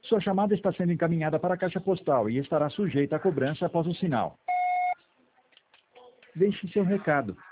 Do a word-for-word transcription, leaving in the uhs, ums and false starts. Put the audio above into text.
Sua chamada está sendo encaminhada para a caixa postal e estará sujeita à cobrança após o sinal. Deixe seu recado.